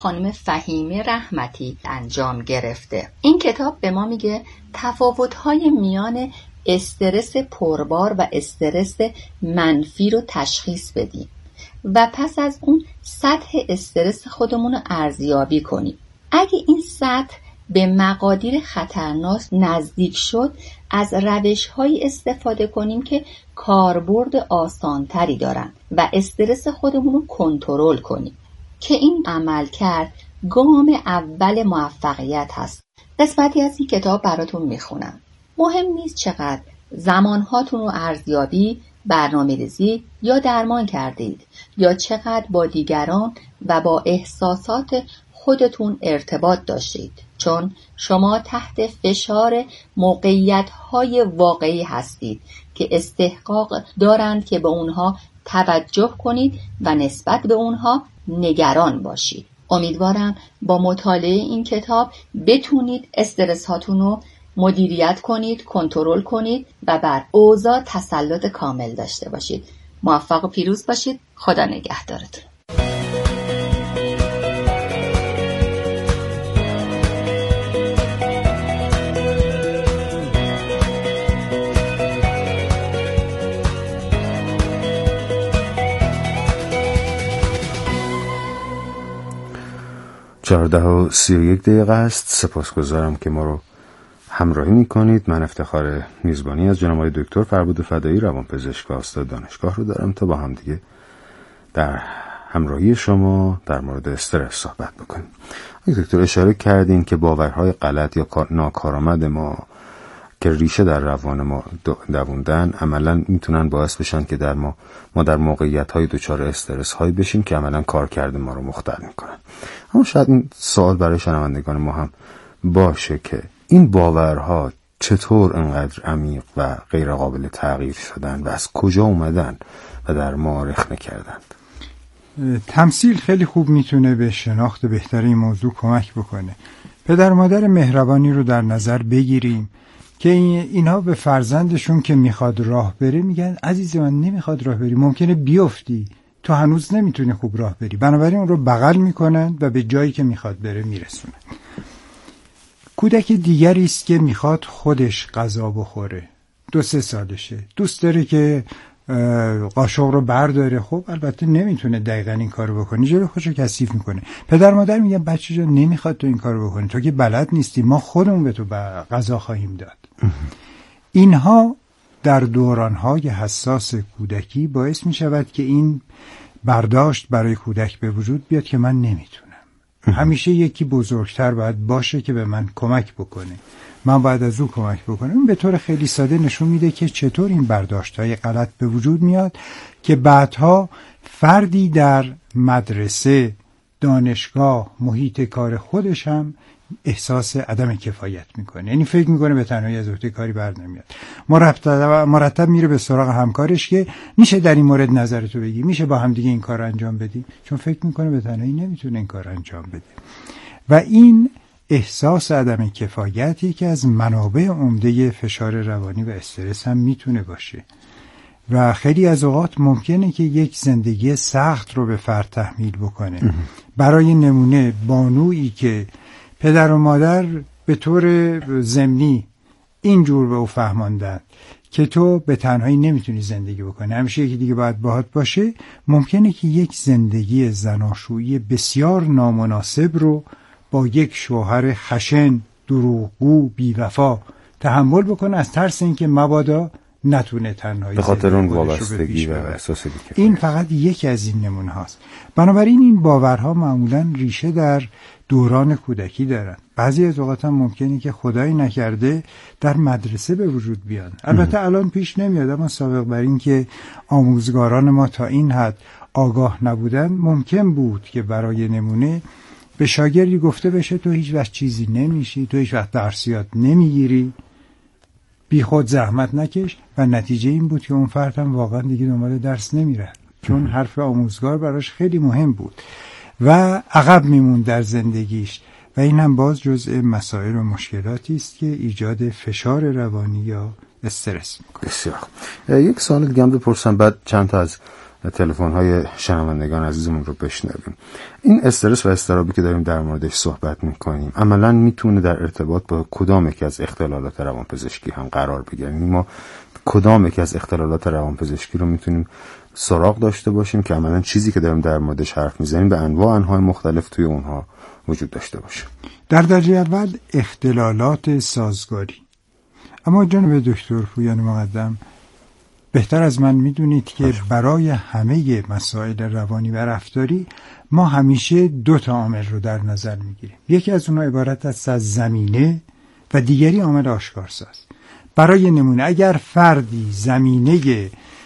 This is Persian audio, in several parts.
خانم فهیمه رحمتی انجام گرفته. این کتاب به ما میگه تفاوت‌های میان استرس پربار و استرس منفی رو تشخیص بدیم و پس از اون سطح استرس خودمون رو ارزیابی کنیم. اگه این سطح به مقادیر خطرناک نزدیک شد، از روش‌هایی استفاده کنیم که کاربرد آسانتری دارن و استرس خودمون رو کنترل کنیم که این عمل کرد گام اول موفقیت هست. قسمتی از این کتاب براتون میخونم. مهم نیست چقدر زمانهاتون رو ارزیابی، برنامه‌ریزی یا درمان کردید یا چقدر با دیگران و با احساسات خودتون ارتباط داشتید، چون شما تحت فشار موقعیت‌های واقعی هستید که استحقاق دارند که به اونها توجه کنید و نسبت به اونها نگران باشید. امیدوارم با مطالعه این کتاب بتونید استرس هاتون رو مدیریت کنید، کنترل کنید و بر اوضاع تسلط کامل داشته باشید. موفق و پیروز باشید. خدا نگهدارتون. 14:31 است. سپاسگزارم که ما رو همراهی میکنید. من افتخار میزبانی از جناب آقای دکتر فربود فدایی، روانپزشک و استاد دانشگاه رو دارم تا با هم دیگه در همراهی شما در مورد استرس صحبت بکنیم. آقای دکتر اشاره کردین که باورهای غلط یا ناکارآمد ما که ریشه در روان ما دووندن عملاً میتونن باعث بشن که ما در موقعیت‌های دچار استرس هایی بشیم که عملاً کارکرد ما رو مختل میکنن. اما شاید این سوال برای شنوندگان ما هم باشه که این باورها چطور انقدر عمیق و غیر قابل تغییر شدن و از کجا اومدن و در ما رخنه کردند؟ تمثیل خیلی خوب میتونه به شناخت بهتر این موضوع کمک بکنه. پدر و مادر مهربانی رو در نظر بگیریم که اینها به فرزندشون که میخواد راه بره میگن عزیز من نمیخواد راه بری، ممکنه بیفتی، تو هنوز نمیتونی خوب راه بری. بنابراین اون رو بغل میکنن و به جایی که میخواد بره میرسونن. کودک دیگری است که میخواد خودش غذا بخوره، 2-3 سالشه، دوست داره که قاشق رو برداره. خب البته نمیتونه دقیقاً این کارو بکنه، جلوی خودشو کثیف میکنه. پدر مادر میگن بچه جان نمیخواد تو این کارو بکنی، تو که بلد نیستی، ما خودمون به تو غذا خواهیم داد. اینها در دورانهای حساس کودکی باعث میشود که این برداشت برای کودک به وجود بیاد که من نمیتونم. همیشه یکی بزرگتر باید باشه که به من کمک بکنه، من باید از او کمک بکنم. این به طور خیلی ساده نشون میده که چطور این برداشت‌های غلط به وجود میاد که بعدها فردی در مدرسه، دانشگاه، محیط کار خودش هم احساس عدم کفایت میکنه. یعنی فکر میکنه به تنهایی از عهده کاری بر نمیاد. مرتب میره به سراغ همکارش که میشه در این مورد نظرتو بگی، میشه با هم دیگه این کار انجام بدیم، چون فکر میکنه به تنهایی نمیتونه این کار انجام بده. و این احساس عدم کفایتی که از منابع عمده فشار روانی و استرس هم میتونه باشه و خیلی از اوقات ممکنه که یک زندگی سخت رو به فرد تحمیل بکنه. برای نمونه بانویی که پدر و مادر به طور ضمنی اینجور به او فهماندن که تو به تنهایی نمیتونی زندگی بکنی، همیشه یکی دیگه باید باهات باشه، ممکنه که یک زندگی زناشویی بسیار نامناسب رو با یک شوهر خشن، دروغگو، بی‌وفا تحمل بکنه از ترس اینکه مبادا نتونه تنهایی به خاطر اون وابستگی و احساس بی‌کفایت. این فقط یکی از این نمونه هاست. بنابراین این باورها معمولاً ریشه در دوران کودکی دارن. بعضی از اوقات هم ممکنه که خدایی نکرده در مدرسه به وجود بیان. البته الان پیش نمیاد، اما سابق بر این که آموزگاران ما تا این حد آگاه نبودن، ممکن بود که برای نمونه به شاگردی گفته بشه تو هیچ وقت چیزی نمیشی، تو هیچ وقت درس یاد نمیگیری، بی خود زحمت نکش، و نتیجه این بود که اون فرد هم واقعا دیگه دنبال درس نمیره، چون حرف آموزگار براش خیلی مهم بود و عقب میموند در زندگیش. و این هم باز جزء مسائل و مشکلاتی است که ایجاد فشار روانی یا استرس میکنه. بسیار. یک سوال دیگه هم بپرسم، بعد چند تا از تلفن‌های شنوندگان عزیزمون رو بشنویم. این استرس و اضطرابی که داریم در موردش صحبت می‌کنیم عملاً میتونه در ارتباط با کدام یکی از اختلالات روانپزشکی هم قرار بگیره. ما کدام یکی از اختلالات روانپزشکی رو میتونیم سراغ داشته باشیم که عملاً چیزی که داریم در موردش حرف میزنیم به انواع انواع مختلف توی اونها وجود داشته باشه. در درجه اول اختلالات سازگاری. اما جناب دکتر پویان مقدم بهتر از من میدونید که برای همه مسائل روانی و رفتاری ما همیشه 2 عامل رو در نظر میگیریم. یکی از اونها عبارت است از زمینه و دیگری عامل آشکارساز. برای نمونه اگر فردی زمینه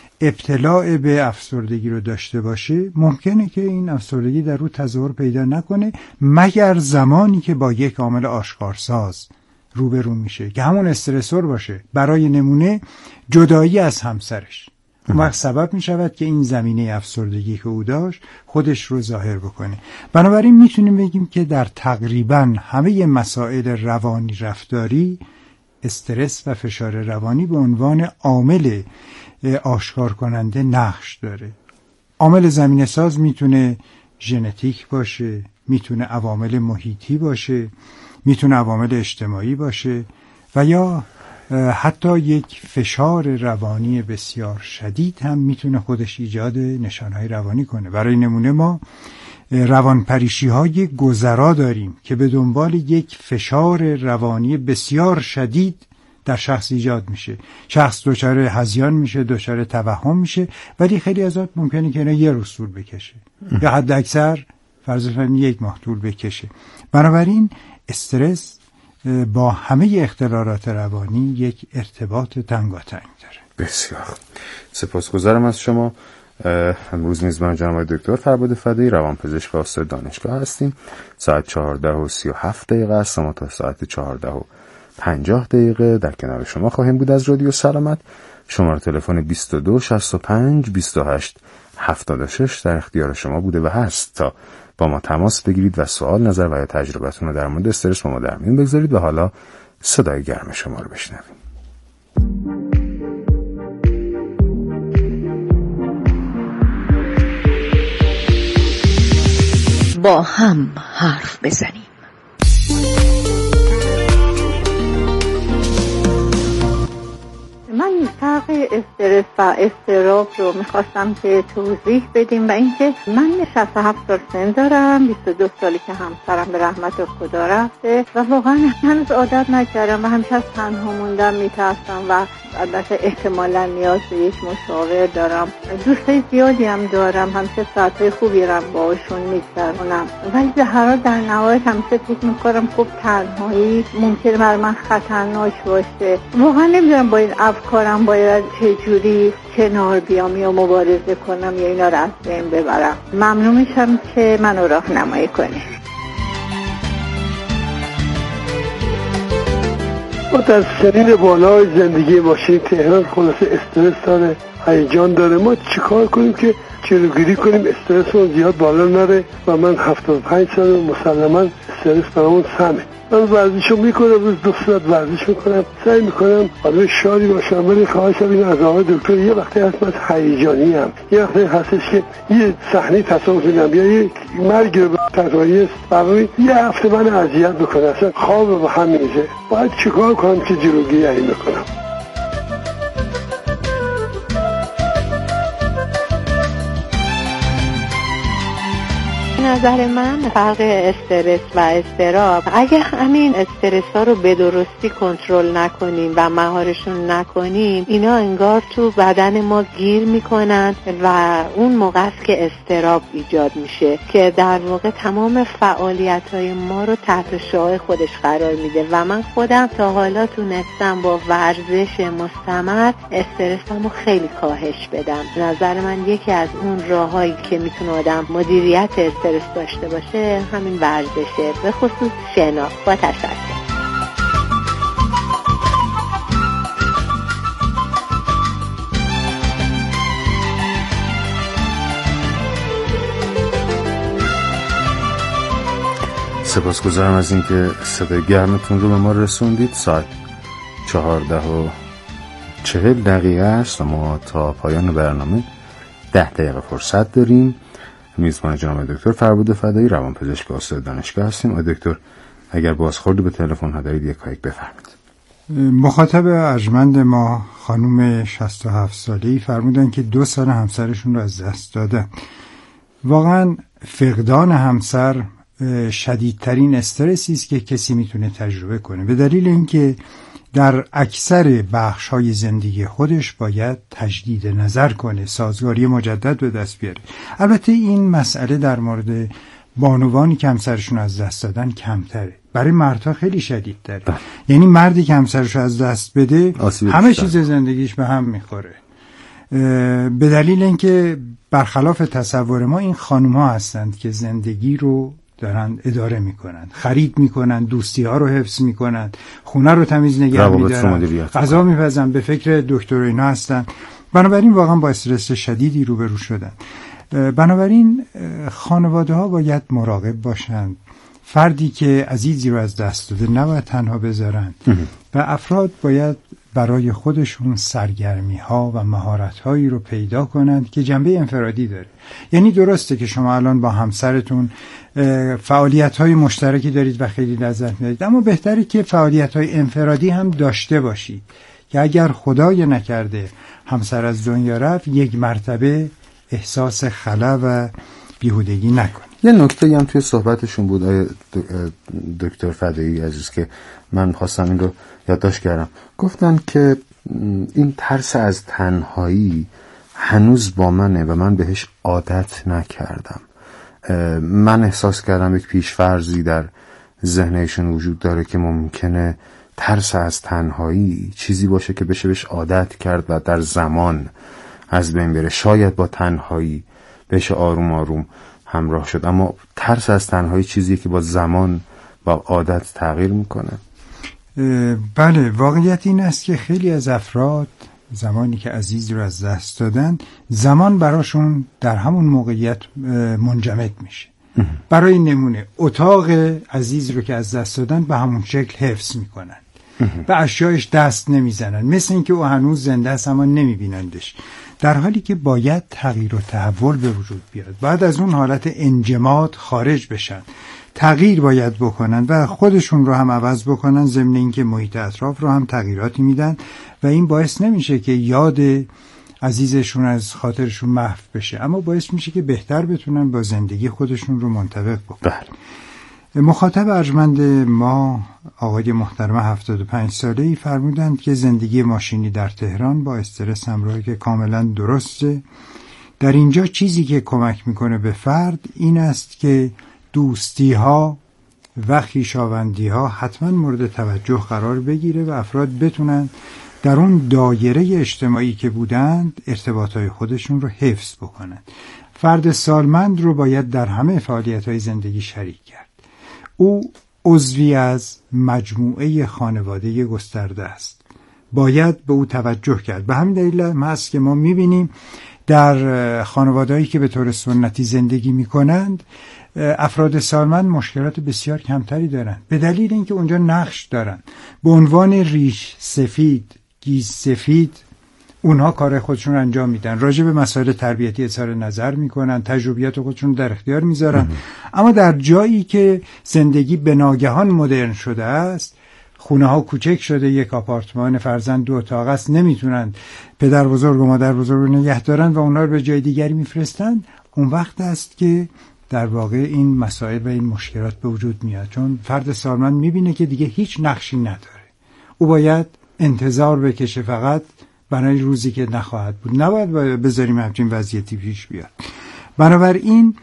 ابتلاع به افسردگی رو داشته باشه، ممکنه که این افسردگی در او تظاهر پیدا نکنه مگر زمانی که با یک عامل آشکارساز روبرو میشه که همون استرسور باشه. برای نمونه جدایی از همسرش اون وقت سبب میشود که این زمینه افسردگی که او داشت خودش رو ظاهر بکنه. بنابراین میتونیم بگیم که در تقریبا همه مسائل روانی رفتاری استرس و فشار روانی به عنوان عامل آشکار کننده نقش داره. عامل زمینه ساز میتونه ژنتیک باشه، میتونه عوامل محیطی باشه، میتونه عوامل اجتماعی باشه و یا حتی یک فشار روانی بسیار شدید هم میتونه خودش ایجاد نشانهای روانی کنه. برای نمونه ما روانپریشی های گذرا داریم که به دنبال یک فشار روانی بسیار شدید در شخص ایجاد میشه. شخص دچار هذیان میشه، دچار توهم میشه، ولی خیلی از اوقات ممکنه که اینا یه روز طول بکشه یا حد اکثر فرض کنید 1 ماه طول بکشه. بنابراین استرس با همه اختلالات روانی یک ارتباط تنگاتنگ داره. بسیار سپاسگزارم از شما. امروز میزبان جناب دکتر فربود فدایی روانپزشک و استاد دانشگاه هستیم. ساعت 14:37 است. ما تا ساعت 14:50 در کنار شما خواهیم بود از رادیو سلامت. شماره تلفن 22 65 28 76 در اختیار شما بوده و هست تا با ما تماس بگیرید و سوال، نظر و یا تجربتون رو در مورد استرس با ما در میون بگذارید. و حالا صدای گرم شما رو بشنویم. با هم حرف بزنیم. من فرق استرس و اضطراب رو میخواستم که توضیح بدیم و اینکه من 67 سال سن دارم، 22 سالی که همسرم به رحمت خدا رفته و واقعا هنوز عادت نکردم و همیشه از تنها موندن میترسم و البته احتمالا نیاز به یک مشاور دارم. دوستای زیادی هم دارم، همیشه ساعتهای خوبی رو باشون میگذرونم، ولی به هر حال در نهایت همیشه فکر میکنم خب تنهایی ممکنه برای من خطرناک باشه. واقعا نمیدونم با این افکارم باید چجوری کنار بیام یا مبارزه کنم یا اینا رو از بین ببرم. ممنون میشم که منو راهنمایی کنی. ما در سنین بالای زندگی ماشین تهران خلاصه استرس داره، هیجان داره. ما چیکار کنیم که جلوگیری کنیم استرس رو زیاد بالا نره؟ و من 75 سال مسلما استرس برامون سمه. من ورزشو میکنم، روز 2 ساعت ورزش میکنم، سعی میکنم آدم شادی باشم، ولی خواهشم این از آقای دکتر یه وقتی هست من هیجانی ام، یه وقتی هستش که یه صحنه تصادف میدم یا یه مرگ رو تجربه برای یه هفته من اذیت بکنه، اصلا خواب به هم میریزه. باید چیکار کنم که جلوگیری این بکنم؟ نظر من فرق استرس و اضطراب، اگه همین استرس ها رو به درستی کنترل نکنیم و مهارشون نکنیم، اینا انگار تو بدن ما گیر میکنن و اون موقع است که اضطراب ایجاد میشه که در واقع تمام فعالیت های ما رو تحت شعاع خودش قرار میده. و من خودم تا حالا تونستم با ورزش مستمر استرسمو خیلی کاهش بدم. نظر من یکی از اون راهایی که میتونه آدم مدیریت استرس داشته باشه همین ورزشه، به خصوص شنا. با تشکر. سپاسگزارم از اینکه صدای گرمتون رو به ما رسوندید. ساعت 14:40 است. ما تا پایان برنامه 10 دقیقه فرصت داریم. میزبان جناب دکتر فربود فدایی روانپزشک استاد دانشگاه هستیم. آقای دکتر اگر بازخوردی به تلفن ها دارید یک بفرمایید. مخاطب ارجمند ما خانم 67 ساله‌ای فرمودن که 2 سال همسرشون رو از دست دادن. واقعا فقدان همسر شدیدترین استرسی است که کسی میتونه تجربه کنه، به دلیل اینکه در اکثر بخش‌های زندگی خودش باید تجدید نظر کنه، سازگاری مجدد به دست بیاره. البته این مسئله در مورد بانوانی که همسرشون از دست دادن کمتره، برای مردها خیلی شدیدتره. یعنی مردی که همسرش از دست بده همه چیز زندگیش به هم میخوره، به دلیل اینکه برخلاف تصور ما این خانوم‌ها هستند که زندگی رو دارن اداره میکنن، خرید میکنن، دوستی ها رو حفظ میکنن، خونه رو تمیز نگه میدارن، غذا میپزن، به فکر دکتر اینا هستن. بنابراین واقعا با استرس شدیدی روبرو شدن. بنابراین خانواده ها باید مراقب باشند. فردی که عزیزی رو از دست داده نباید تنها بذارن و افراد باید برای خودشون سرگرمی ها و مهارت هایی رو پیدا کنند که جنبه انفرادی داره. یعنی درسته که شما الان با همسرتون فعالیت های مشترکی دارید و خیلی لذت میبرید، اما بهتره که فعالیت های انفرادی هم داشته باشید که اگر خدای نکرده همسر از دنیا رفت یک مرتبه احساس خلا و بیهودگی نکنید. یه نکته هم توی صحبتشون بود دکتر فدایی عزیز که من خواستم این رو یادداشت کردم. گفتن که این ترس از تنهایی هنوز با منه و من بهش عادت نکردم. من احساس کردم یک پیش‌فرضی در ذهنشون وجود داره که ممکنه ترس از تنهایی چیزی باشه که بشه بهش عادت کرد و در زمان از بین بره. شاید با تنهایی بشه آروم آروم همراه شد، اما ترس از تنهایی چیزی که با زمان با عادت تغییر میکنه. بله، واقعیت این است که خیلی از افراد زمانی که عزیز رو از دست دادن، زمان براشون در همون موقعیت منجمد میشه. برای نمونه اتاق عزیز رو که از دست دادن به همون شکل حفظ میکنن، به اشیایش دست نمیزنن، مثل اینکه او هنوز زنده است اما نمیبینندش، در حالی که باید تغییر و تحول به وجود بیاد. باید از اون حالت انجماد خارج بشن، تغییر باید بکنن و خودشون رو هم عوض بکنن، ضمن اینکه محیط اطراف رو هم تغییراتی میدن و این باعث نمیشه که یاد عزیزشون از خاطرشون محو بشه، اما باعث میشه که بهتر بتونن با زندگی خودشون رو منطبق بکنن. مخاطب ارجمند ما آقای محترم 75 ساله‌ای فرمودند که زندگی ماشینی در تهران با استرس همراهه که کاملا درسته. در اینجا چیزی که کمک میکنه به فرد این است که دوستی ها و خویشاوندی ها حتما مورد توجه قرار بگیره و افراد بتونن در اون دایره اجتماعی که بودند ارتباطهای خودشون رو حفظ بکنن. فرد سالمند رو باید در همه فعالیت‌های زندگی شریک کرد. او عضوی از مجموعه خانواده گسترده است. باید به او توجه کرد. به همین دلیل هست که ما می‌بینیم در خانواده‌ای که به طور سنتی زندگی می‌کنند افراد سالمند مشکلات بسیار کمتری دارند، به دلیل اینکه اونجا نقش دارن. به عنوان ریش سفید، گیز سفید اونها کار خودشون رو انجام میدن، راجع به مسائل تربیتی اظهار نظر میکنن، تجربیات خودشون در اختیار میذارن. اما در جایی که زندگی به ناگهان مدرن شده است، خونه ها کوچک شده، یک آپارتمان فرضاً 2 اتاق است، نمیتونن پدر بزرگ و مادر بزرگ رو نگه دارن و اونها رو به جای دیگری میفرستن، اون وقت است که در واقع این مسائل و این مشکلات به وجود میاد. چون فرد سالمند میبینه که دیگه هیچ نقشی نداره، او باید انتظار بکشه فقط برای روزی که نخواهد بود. نباید بذاریم همچین وضعیتی پیش بیاد. بنابراین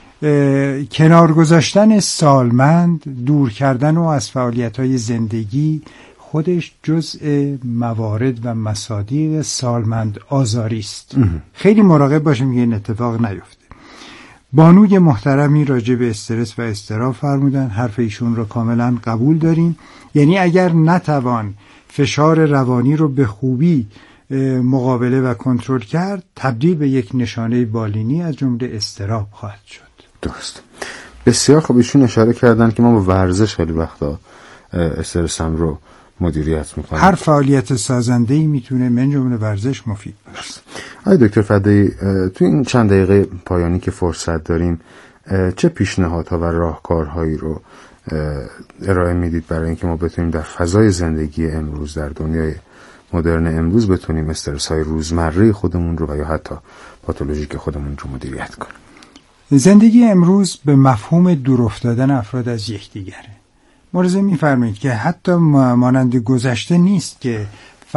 کنار گذاشتن سالمند، دور کردن او از فعالیت‌های زندگی خودش جزء موارد و مصادیق سالمند آزاری است. خیلی مراقب باشیم که این اتفاق نیفته. بانوی محترمی راجع به استرس و اضطراب فرمودن، حرف ایشون رو کاملا قبول داریم. یعنی اگر نتوان فشار روانی رو به خوبی مقابله و کنترل کرد، تبدیل به یک نشانه بالینی از جمله اضطراب خواهد شد. درست. بسیار خوب. ایشون اشاره کردن که ما با ورزش خیلی وقتا استرسم رو مدیریت میکنیم. هر فعالیت سازنده‌ای میتونه من جمله ورزش مفید باشه. آقای دکتر فدایی، تو این چند دقیقه پایانی که فرصت داریم چه پیشنهادها و راهکارهایی رو ارائه میدید برای اینکه ما بتونیم در فضای زندگی امروز، در دنیای مدرن امروز، بتونیم استرس‌های روزمره خودمون رو و یا حتی پاتولوژیک خودمون رو مدیریت کنیم؟ زندگی امروز به مفهوم دور افتادن افراد از یکدیگره. ملاحظه می‌فرمایید که حتی مانند گذشته نیست که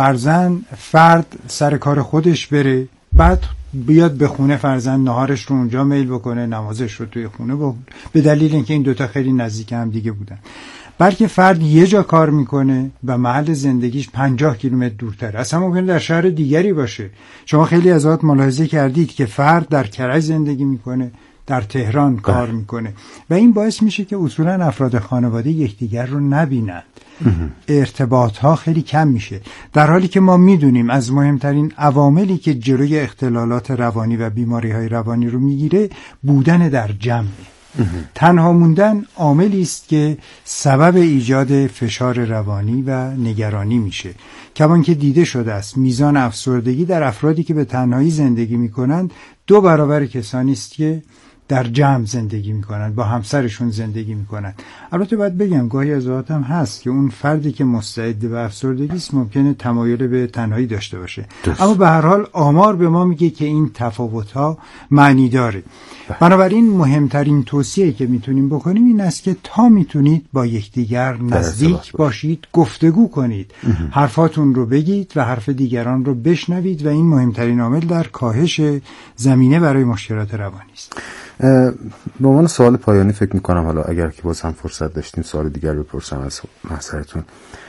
فرد سر کار خودش بره، بعد بیاد به خونه فرزند نهارش رو اونجا میل بکنه، نمازش رو توی خونه به دلیل اینکه این دوتا خیلی نزدیک هم دیگه بودن، بلکه فرد یه جا کار میکنه و محل زندگیش 50 کیلومتر دورتر، اصلا ممکنه در شهر دیگری باشه. شما خیلی از اوقات ملاحظه کردید که فرد در کرج زندگی میکنه، در تهران کار میکنه و این باعث میشه که اصولا افراد خانواده یکدیگر رو نبینند، ارتباط ها خیلی کم میشه، در حالی که ما میدونیم از مهمترین عواملی که جلوی اختلالات روانی و بیماری های روانی رو میگیره بودن در جمعه. تنها موندن عاملی است که سبب ایجاد فشار روانی و نگرانی میشه. کمان که دیده شده است میزان افسردگی در افرادی که به تنهایی زندگی میکنند 2 برابر کسانی است که در جمع زندگی میکنن، با همسرشون زندگی میکنن. البته باید بگم گاهی از اوقات هم هست که اون فردی که مستعد به افسردگی است ممکنه تمایل به تنهایی داشته باشه، اما به هر حال آمار به ما میگه که این تفاوت‌ها معنی داره. بنابراین مهمترین توصیه‌ای که میتونیم بکنیم این است که تا میتونید با یکدیگر نزدیک باشید، گفتگو کنید، حرفاتون رو بگید و حرف دیگران رو بشنوید و این مهمترین عامل در کاهش زمینه برای مشکلات روانی است. به عنوان سوال پایانی فکر میکنم، حالا اگر که باز هم فرصت داشتیم سوال دیگر بپرسم از محضرتون،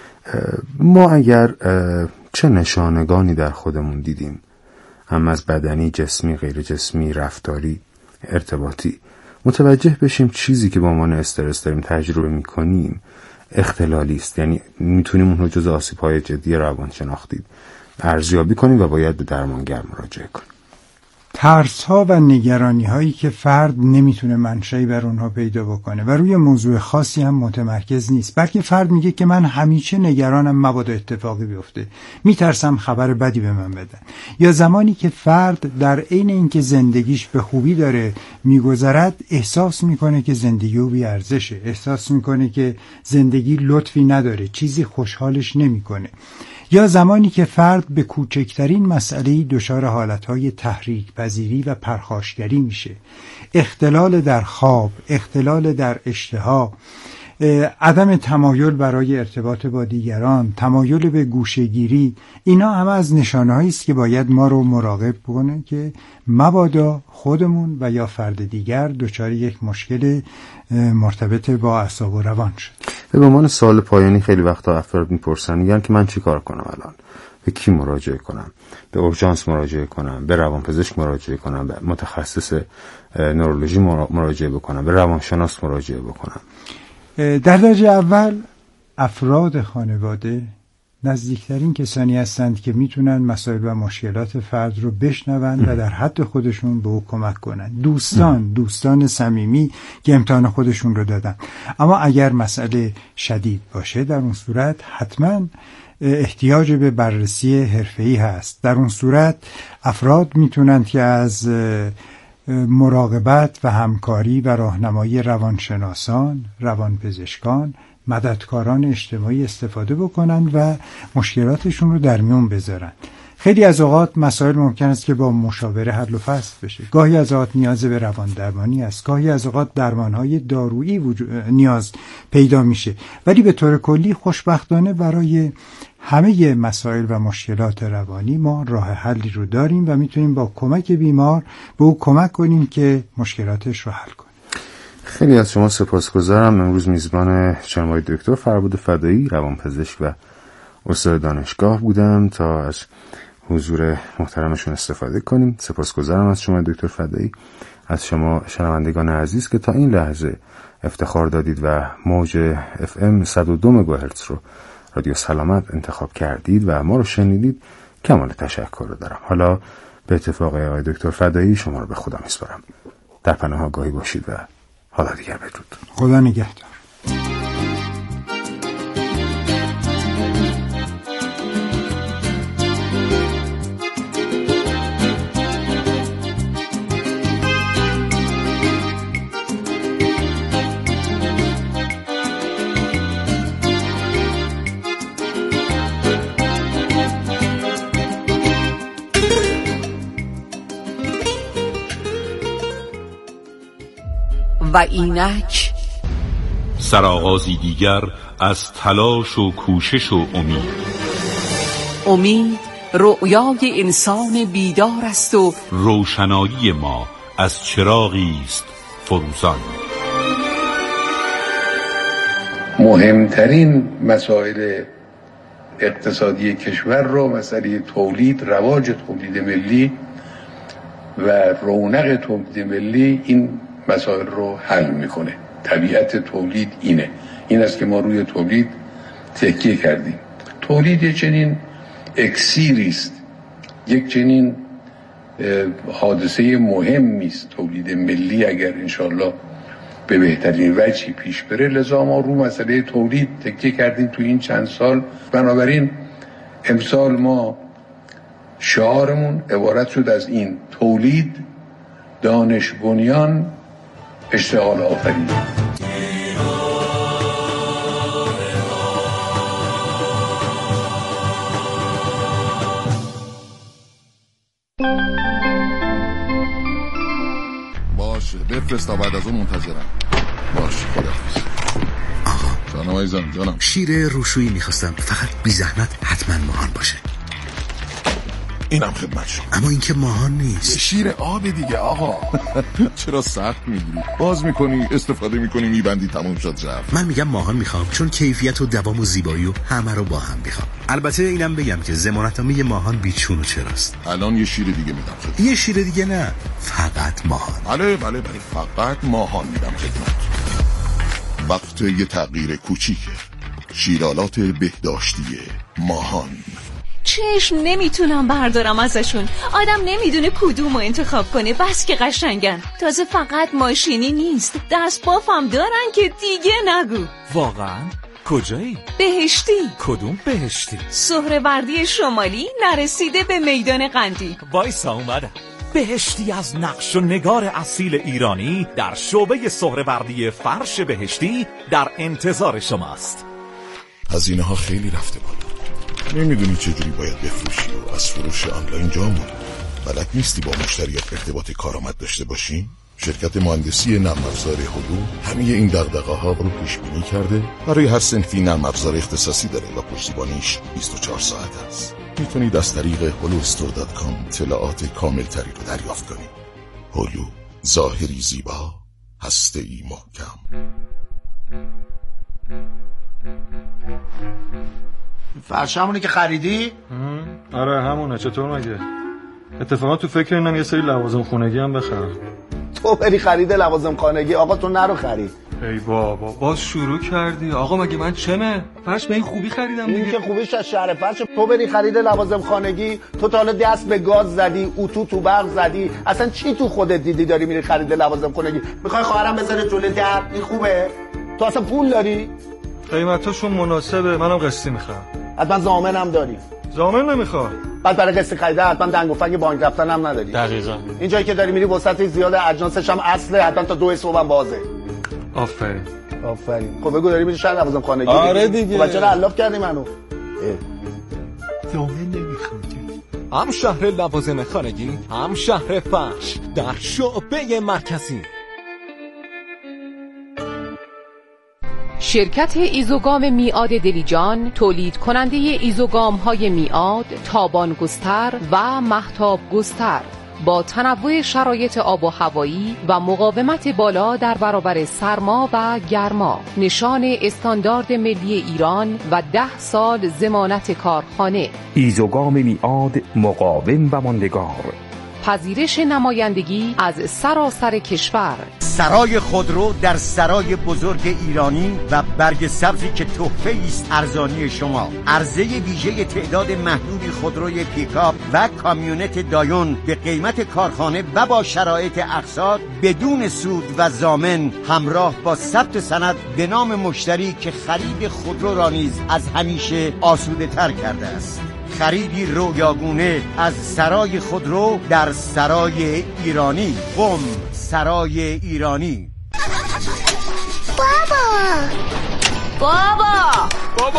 ما اگر چه نشانگانی در خودمون دیدیم، هم از بدنی، جسمی، غیر جسمی، رفتاری، ارتباطی، متوجه بشیم چیزی که با عنوان استرس داریم تجربه میکنیم اختلالی است، یعنی میتونیم اون رو جز آسیب‌های جدی روانشناختی ارزیابی کنیم و باید به درمانگر مراجعه کنیم. ترس ها و نگرانی هایی که فرد نمیتونه منشأی بر اونها پیدا بکنه و روی موضوع خاصی هم متمرکز نیست، بلکه فرد میگه که من همیشه نگرانم مبادا اتفاقی بیفته، میترسم خبر بدی به من بدن. یا زمانی که فرد در عین اینکه زندگیش به خوبی داره میگذرد احساس میکنه که زندگی او بی ارزشه، احساس میکنه که زندگی لطفی نداره، چیزی خوشحالش نمیکنه. یا زمانی که فرد به کوچکترین مسئله دچار حالتهای تحریک پذیری و پرخاشگری میشه، اختلال در خواب، اختلال در اشتها، عدم تمایل برای ارتباط با دیگران، تمایل به گوشه‌گیری، اینا همه از نشانه‌هایی است که باید ما رو مراقب کنه که مبادا خودمون و یا فرد دیگر دچار یک مشکل مرتبط با اعصاب و روان شد. به عنوان سوال پایانی خیلی وقتا افراد میپرسن، میگن که من چی کار کنم الان؟ به کی مراجعه کنم؟ به اورژانس مراجعه کنم؟ به روانپزشک مراجعه کنم؟ به متخصص نورولوژی مراجعه بکنم؟ به روانشناس مراجعه بکنم؟ در درجه اول افراد خانواده نزدیکترین کسانی هستند که میتونن مسائل و مشکلات فرد رو بشنوند و در حد خودشون به او کمک کنند. دوستان صمیمی که امتحان خودشون رو دادن. اما اگر مسئله شدید باشه در اون صورت حتما احتیاج به بررسی حرفه‌ای هست. در اون صورت افراد میتونند که از مراقبت و همکاری و راهنمایی روانشناسان، روانپزشکان، مددکاران اجتماعی استفاده بکنن و مشکلاتشون رو در میون بذارن. خیلی از اوقات مسائل ممکن است که با مشاوره حل و فصل بشه. گاهی از اوقات نیاز به روان درمانی است، گاهی از اوقات درمانهای دارویی نیاز پیدا میشه، ولی به طور کلی خوشبختانه برای همه مسائل و مشکلات روانی ما راه حلی رو داریم و میتونیم با کمک بیمار به او کمک کنیم که مشکلاتش رو حل کنه. خیلی از شما سپاسگزارم. امروز میزبان جناب دکتر فربود فدایی، روانپزشک و استاد دانشگاه بودم تا از حضور محترمشون استفاده کنیم. سپاسگزارم از شما دکتر فدایی، از شما شنوندگان عزیز که تا این لحظه افتخار دادید و موج FM 102 مگاهرتز رو رادیو سلامت انتخاب کردید و ما رو شنیدید. کمال تشکر رو دارم. حالا به اتفاق آقای دکتر فدایی شما رو به خدا میسپارم. در پناه آگاهی باشید و حالا دیگر بدرود. خدا نگهدار. و اینک سرآغازی دیگر از تلاش و کوشش و امید رؤیای انسان بیدار است و روشنایی ما از چراغی است فروزان. مهمترین مسائل اقتصادی کشور رو مسئله تولید، رواج تولید ملی و رونق تولید ملی این مسائل رو حل میکنه. طبیعت تولید این است که ما روی تولید تکیه کردیم. تولید چنین اکسیری است، یک چنین حادثه مهمی است تولید ملی، اگر انشالله به بهترین وجهی پیش بره. لذا ما رو مسئله تولید تکیه کردیم تو این چند سال. بنابراین امسال ما شعارمون عبارت شد از این: تولید، دانش بنیان، اشتغال آفرین. باشه بفرست تا بعد از اون منتظرم. باشه خداحافظ. آقا جانم عزیزم جانم. شیر روشویی میخواستم، فقط بی زحمت حتما ماهان باشه. اینم خدمت شما. اما این که ماهان نیست. شیر آب دیگه آقا. چرا سخت میگیری؟ باز میکنی، استفاده میکنی، میبندی، تموم شد رفت. من میگم ماهان میخوام، چون کیفیت و دوام و زیبایی و همه رو با هم میخوام. البته اینم بگم که ضمانتنامه ماهان بیچون و چراست. الان یه شیر دیگه میدم خدمت. یه شیر دیگه نه، فقط ماهان. بله فقط ماهان میدم خدمت. وقت یه تغییر کوچیکه. شیرالات بهداشتی ماهان. چشم نمیتونم بردارم ازشون. آدم نمیدونه کدومو انتخاب کنه، بس که قشنگن. تازه فقط ماشینی نیست، دست بافم دارن که دیگه نگو. واقعا؟ کجایی؟ بهشتی. کدوم بهشتی؟ سهروردی شمالی نرسیده به میدان قندی. وایسا اومدم. بهشتی از نقش و نگار اصیل ایرانی در شعبه سهروردی فرش بهشتی در انتظار شماست. هزینه ها خیلی رفته بالا. نمیدونی چجوری باید بفروشی و از فروش آنلاین جا موندی. بلد نیستی با مشتریات ارتباط کارآمد داشته باشی؟ شرکت مهندسی نرم افزار هلو همه این دغدغه ها رو پیش بینی کرده. برای هر صنفی نرم افزار اختصاصی داره و پشتیبانیش 24 ساعت است. میتونید از طریق holustore.com اطلاعات کامل تری رو دریافت کنید. هلو، ظاهری زیبا، هسته‌ای محکم. فرش همونه که خریدی؟ آره همونه. چطور مگه؟ اتفاقا تو فکر اینم یه سری لوازم خونگی هم بخرم. تو بری خرید لوازم خانگی؟ آقا تو نرو خرید. ای بابا باز شروع کردی. آقا مگه من چمه؟ فرش به این خوبی خریدم دیگه. این که خوبیش از شهر فرش. تو بری خرید لوازم خانگی، تو تا حالا دست به گاز زدی، اتو تو برق زدی، اصلا چی تو خودت دیدی داری میری خرید لوازم خانگی؟ میخوای خواهرم بذاره جلوی در؟ این خوبه؟ تو اصلا پول داری؟ قیمتاشون مناسبه، منم قسطی میخوام. حتما ضامنم داری؟ ضامن نمیخوام. بعد برای قسط خریده حتما دنگ و فنگ بانک رفتن هم نداری. دقیقاً. این جایی که داری میری وسط زیاد اجناسش هم اصله، حتما تا 2 صبح هم بازه. آفرین. خب بگو داری میری شهر لوازم خانگی؟ آره دیگه. خب چرا علاف کردی منو؟ ضامن نمیخوام. هم شهر لوازم خانگی، هم شهر فرش در شعبه مرکزی. شرکت ایزوگام میعاد دلیجان تولید کننده ایزوگام های میعاد، تابان گستر و مهتاب گستر با تنوع شرایط آب و هوایی و مقاومت بالا در برابر سرما و گرما، نشان استاندارد ملی ایران و 10 سال ضمانت کارخانه. ایزوگام میعاد مقاوم و ماندگار. پذیرش نمایندگی از سراسر کشور. سرای خودرو در سرای بزرگ ایرانی و برگ سبزی که تحفه است ارزانی شما. عرضه ویژه تعداد محدودی خودروی پیکاپ و کامیونت دایون به قیمت کارخانه و با شرایط اقساط بدون سود و ضامن، همراه با ثبت سند به نام مشتری که خرید خودرو را نیز از همیشه آسوده تر کرده است. خریدی رویاگونه از سرای خودرو در سرای ایرانی. قم، سرای ایرانی. بابا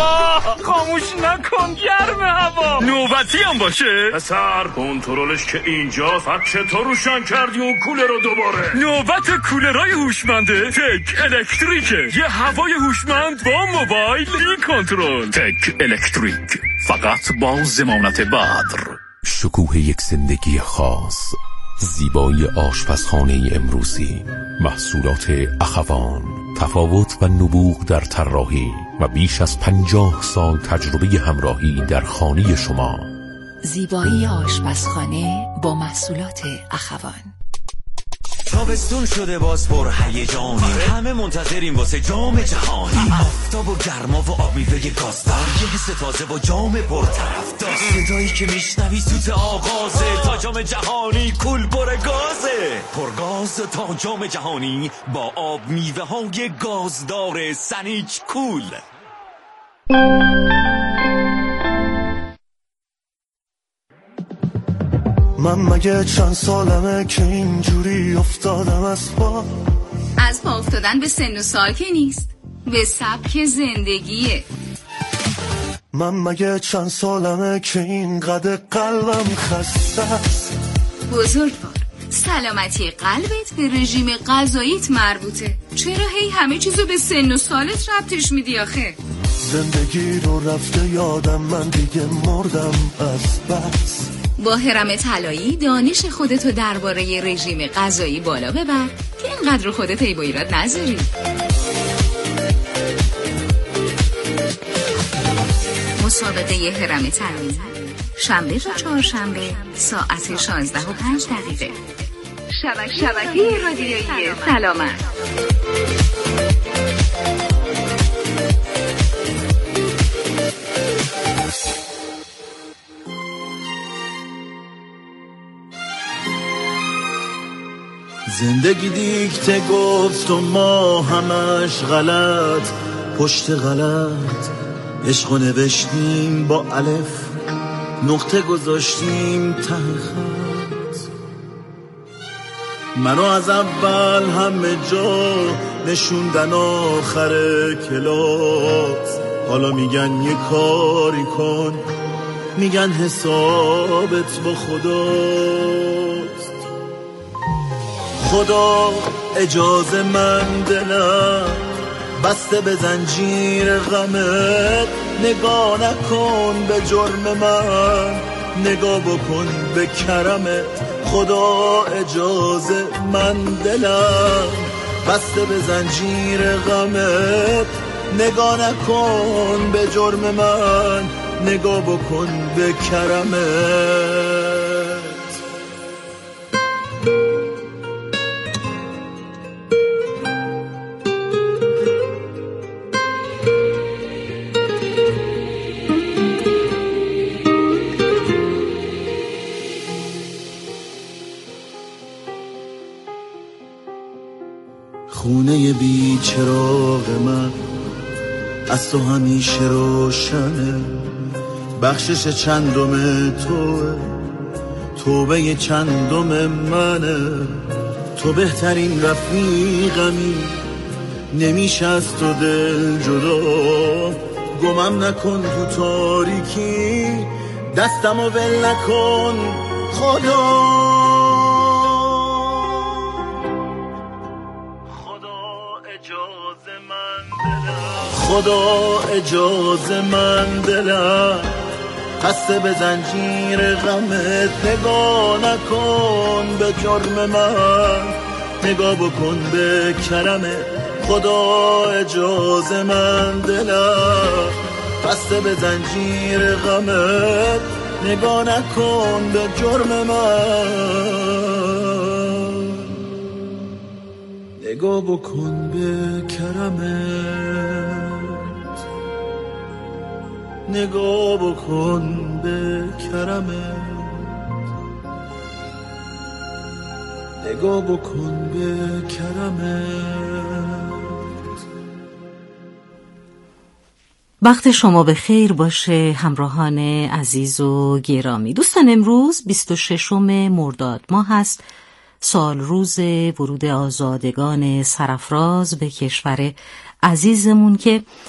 بابا خاموش نکن، گرم هوا. نوبتی هم باشه پسر، کنترلش که اینجاست. چطور روشن کردی اون کولر رو دوباره؟ نوبت کولرهای هوشمنده تک الکتریکه. یه هوای هوشمند با موبایل بی کنترل. تک الکتریک، فقط با ضمانت بدر. شکوه یک زندگی خاص، زیبایی آشپزخانه امروزی، محصولات اخوان، تفاوت و نبوغ در طراحی و بیش از 50 سال تجربه همراهی در خانه شما. زیبایی آشپزخانه با محصولات اخوان. تابستون شده باز پر هیجانی، همه منتظریم واسه جام جهانی. آفتاب و گرما و آب میوه گازدار، یه حس تازه با جام پرطرفدار. صدایی که میشنوی سوت آغازه، تا جام جهانی کول پر گازه. پرگاز تا جام جهانی با آب میوه های گازدار سنیچ کول. من مگه چند سالمه که اینجوری افتادم از پا افتادن به سن و سال که نیست، به سبک زندگیه. من مگه چند سالمه که اینقدر قلبم خسته است. بزرگوار، سلامتی قلبت به رژیم غذاییت مربوطه. چرا هی همه چیزو به سن و سالت ربطش میدی آخه؟ زندگی رو رفته یادم، من دیگه مردم از بس. با هرم طلایی دانش خودتو درباره رژیم غذایی بالا ببر که اینقدر خودت عیب و ایراد نذاری. مسابقه هرم طلایی، شنبه و چهارشنبه ساعت 16:05. شبکه رادیویی سلامت. زندگی دیکته گفت و ما همش غلط پشت غلط. عشقو نوشتیم با الف، نقطه گذاشتیم ته خط. منو از اول همه جا نشوندن آخر کلاس. حالا میگن یه کاری کن، میگن حسابت با خداست. خدا اجازه من دلم بسته به زنجیر غمت. نگاه نکن به جرم من، نگاه بکن به کرمت. خدا اجازه من دلم بسته به زنجیر غمت. نگاه نکن به جرم من، نگاه بکن به کرمت. خونه بی چراغ من از تو همیشه روشنه. بخشش چندم توه، توبه چندم منه. تو بهترین رفیقمی، نمیشه از تو دل جدا. گمم نکن تو تاریکی، دستمو ول نکن خدا. خدا اجازه من دلم بسته به زنجیر غمت. نگاه نکن به جرم من، نگاه بکن به کرمت. خدا اجازه من دلم بسته به زنجیر غمت. نگاه نکن به جرم من، نگاه بکن به کرمت. نگاه بکن به کرمت. نگاه بکن به کرمت. وقت شما به خیر باشه همراهان عزیز و گرامی. دوستان، امروز 26 مرداد ماه هست، سال روز ورود آزادگان سرافراز به کشور عزیزمون که